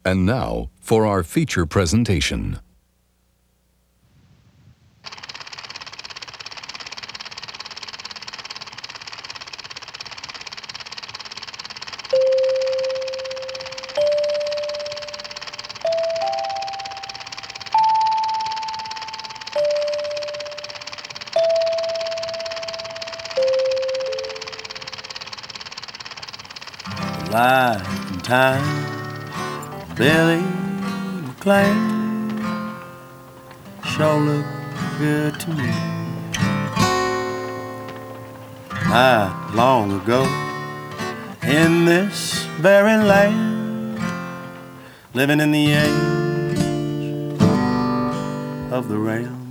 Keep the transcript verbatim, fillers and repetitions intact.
And now for our feature presentation. Life and Time, Billy McLean, sure look good to me. Not long ago, in this very land, living in the age of the ram.